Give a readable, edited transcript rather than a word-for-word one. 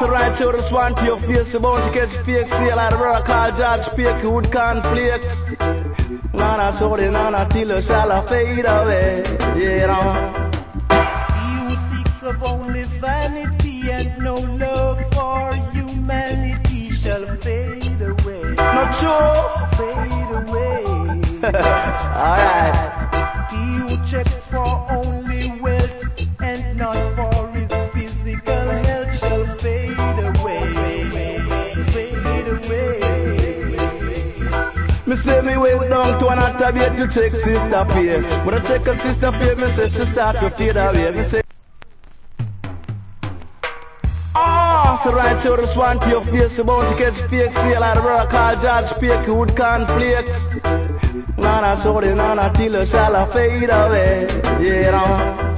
So right to this one to your face, about to catch fake sale at the brother called George Pake with cornflakes. Nana sorry, nana till you shall fade away. Yeah, no. He who seeks of only vanity and no love for humanity shall fade away. Not true. Fade away. Alright. He who checks for only wealth and not for his physical health shall fade away. Fade away. Me say me went down to an attabate to check sister pay. When I check a sister pay, me say she start to fade away. Me say, so right to respond to your face about to catch fake sale at the brother called George Pake with cornflakes. Nana sorry, nana till you shall fade away. Yeah, no.